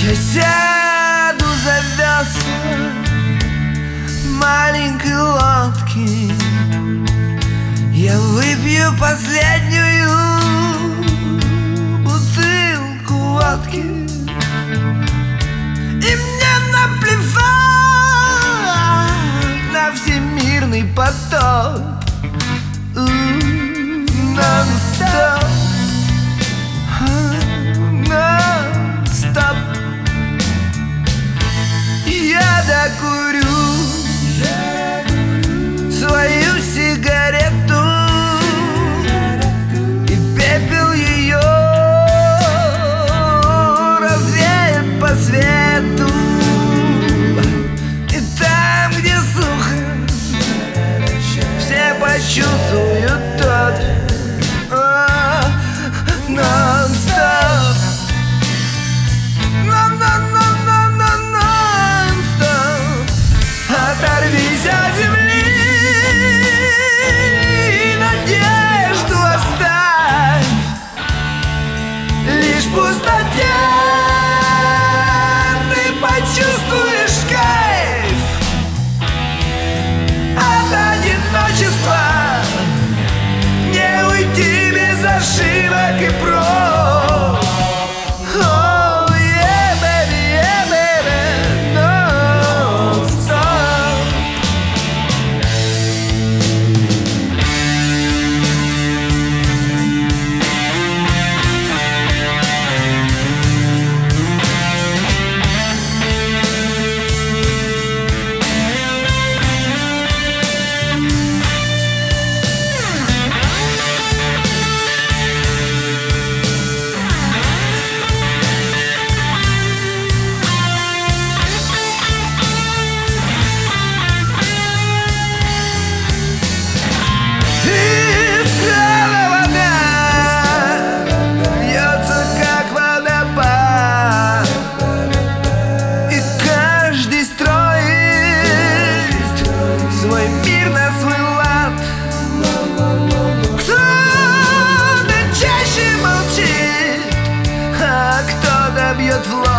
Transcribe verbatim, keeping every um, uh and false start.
Я сяду за весла маленькой лодки, я выпью последнюю бутылку водки, и мне наплевать на всемирный поток. Non-stop, non-stop. Я докурю свою сигарету, и пепел ее развеет по свету. И там, где сухо, все почувствуют тот non-stop, non-non-non-non-non-non-stop. Оторвись от земли, надежду оставь лишь в пустоте. Ты почувствуешь кайф от одиночества, не уйти без ошибок и проб. Oh yeah, baby, yeah, baby, non-stop. Свой мир на свой лад. Кто-то чаще молчит, а кто-то бьет в лоб.